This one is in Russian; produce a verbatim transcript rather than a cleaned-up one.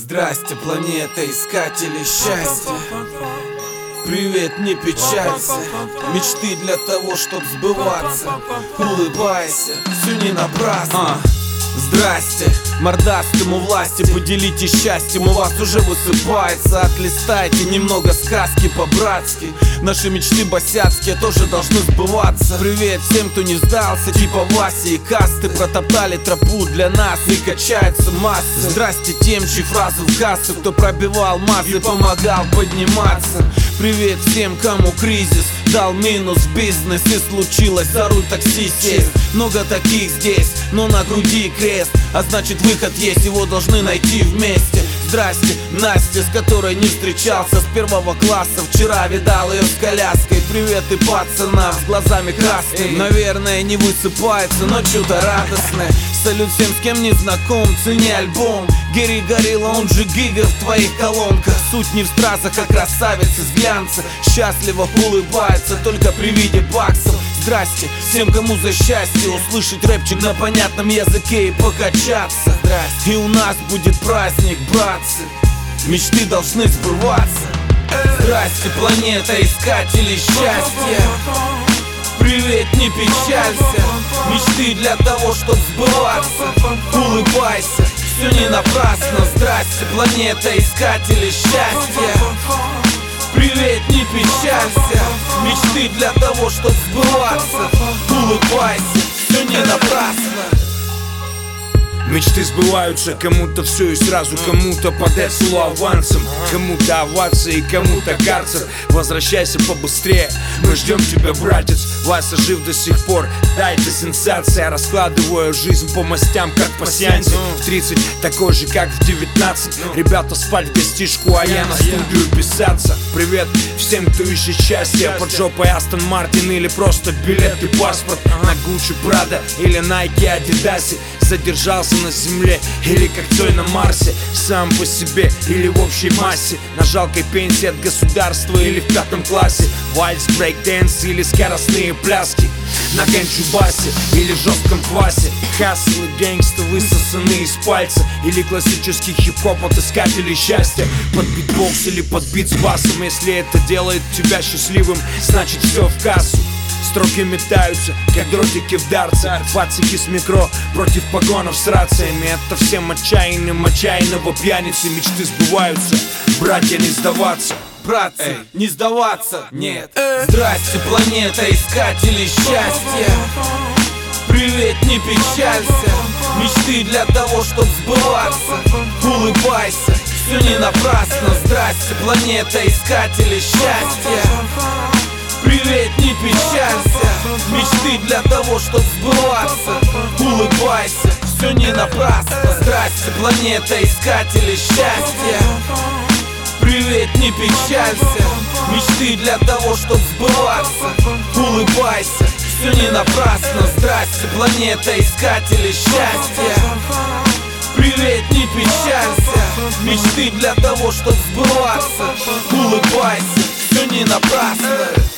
Здрасте, планета искателей счастья. Привет, не печалься. Мечты для того, чтоб сбываться. Улыбайся, все не напрасно. Здрасте, мордастому власти, поделитесь счастьем, у вас уже высыпается. Отлистайте немного сказки по-братски. Наши мечты босяцкие тоже должны сбываться. Привет всем, кто не сдался, типа Васи и Касты. Протоптали тропу для нас и качаются массы. Здрасте тем, чьи фразы в кассу, кто пробивал массы, помогал подниматься. Привет всем, кому кризис дал минус в бизнес и случилось за руль такси сесть. Много таких здесь, но на груди крест, а значит выход есть, его должны найти вместе. Здрасте, Настя, с которой не встречался с первого класса. Вчера видал ее с коляской. Привет и пацанам с глазами красными. Наверное, не высыпается, но чудо радостное. Салют всем, с кем не знаком, цени альбом. Гери Горилла, он же Гига в твоих колонках. Суть не в стразах, а красавец из глянца. Счастливо улыбается только при виде баксов. Здрасте всем, кому за счастье услышать рэпчик на понятном языке и покачаться. Здрасте, и у нас будет праздник, братцы. Мечты должны сбываться. Здрасте, планета искателей счастья. Привет, не печалься. Мечты для того, чтоб сбываться. Улыбайся, все не напрасно. Здрасте, планета искателей счастья. Привет, не печалься. Мечты для того, чтоб сбываться. Улыбайся, все не напрасно. Мечты сбываются, кому-то все и сразу, кому-то под эцелу авансом, кому-то овации, кому-то карцер. Возвращайся побыстрее, мы ждем тебя, братец. Вася жив до сих пор, да, это сенсация. Раскладываю жизнь по мастям, как по сеансе. В тридцать такой же, как в девятнадцать. Ребята спать в гостишку, а я на студию писаться. Привет всем, кто ищет счастье. Под жопой Астон Мартин или просто билет и паспорт. На Гуччи, Прада или Найки, Адидасе. Задержался на земле или как Цой на Марсе. Сам по себе или в общей массе. На жалкой пенсии от государства или в пятом классе. Вальс, брейк-дэнс или скоростные пляски. На ганджубасе или жестком квасе. Хасл и гэнгста высосаны из пальца. Или классический хип-хоп от искателей счастья. Под битбокс или под бит с басом. Если это делает тебя счастливым, значит все в кассу. Строки метаются, как дротики в дарце. Пацики с микро против погонов с рациями. Это всем отчаянным, отчаянного пьяницы. Мечты сбываются, братья, не сдаваться. Братцы, Эй. не сдаваться, нет. Здрасте, планета искателей счастья. Привет, не печалься. Мечты для того, чтоб сбываться. Улыбайся, все не напрасно. Здрасте, планета искателей счастья. Привет, не печалься. Мечты для того, чтоб сбываться. Улыбайся, все не напрасно. Здрасте, планета искателей счастья. Привет, не печалься. Мечты для того, чтоб сбываться. Улыбайся, все не напрасно. Здрасте, планета искателей счастья. Привет, не печалься. Мечты для того, чтоб сбываться. Улыбайся, все не напрасно.